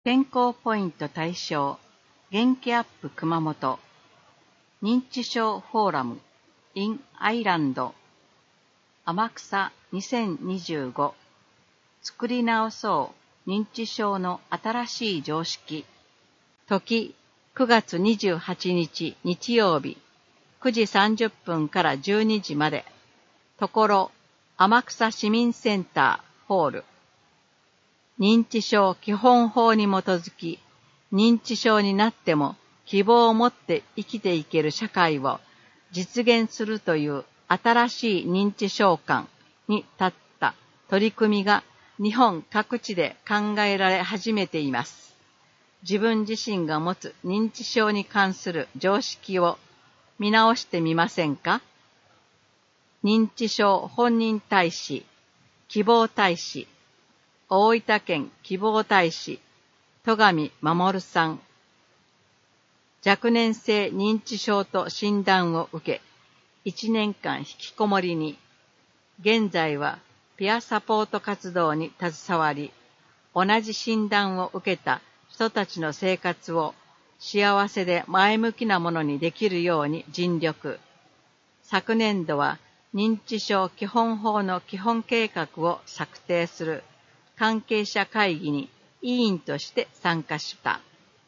健康ポイント対象、元気アップ熊本、認知症フォーラム in アイランド、天草2025、作り直そう認知症の新しい常識。時、9月28日日曜日、9時30分から12時まで。ところ、天草市民センターホール。認知症基本法に基づき、認知症になっても希望を持って生きていける社会を実現するという新しい認知症観に立った取り組みが日本各地で考えられ始めています。自分自身が持つ認知症に関する常識を見直してみませんか？認知症本人大使、希望大使、大分県希望大使、戸上守さん。若年性認知症と診断を受け、1年間引きこもりに、現在はピアサポート活動に携わり、同じ診断を受けた人たちの生活を幸せで前向きなものにできるように尽力。昨年度は認知症基本法の基本計画を策定する関係者会議に委員として参加した。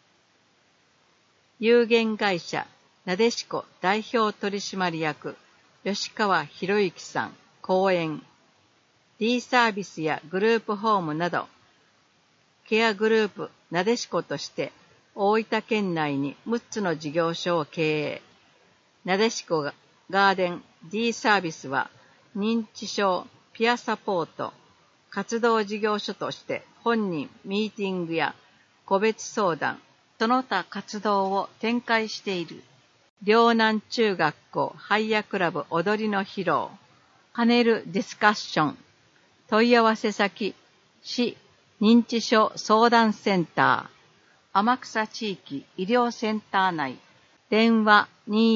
有限会社なでしこ代表取締役吉川博之さん講演。D サービスやグループホームなど、ケアグループなでしことして大分県内に6つの事業所を経営。なでしこガーデン D サービスは認知症ピアサポート活動事業所として本人ミーティングや個別相談、その他活動を展開している。両南中学校ハイヤクラブ踊りの披露、パネルディスカッション、問い合わせ先、市認知症相談センター、天草地域医療センター内、電話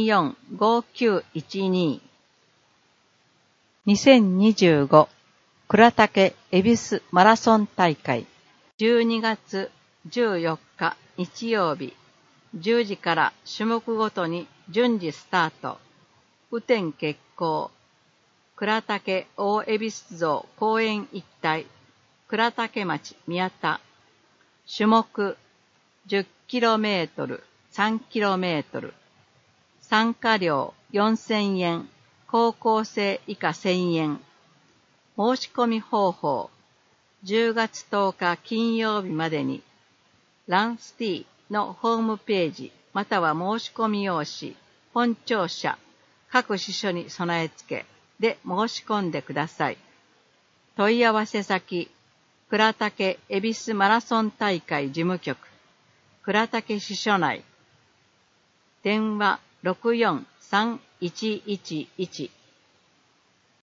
245912。2025倉岳恵比寿マラソン大会、12月14日日曜日、10時から種目ごとに順次スタート。雨天決行。倉岳大恵比寿像公園一帯、倉岳町宮田。種目 10km、3km。参加料4000円、高校生以下1000円。申し込み方法、10月10日金曜日までに、ランスティのホームページまたは申し込み用紙、本庁舎、各支所に備え付けで申し込んでください。問い合わせ先、倉岳恵比寿マラソン大会事務局、倉岳支所内、電話643-111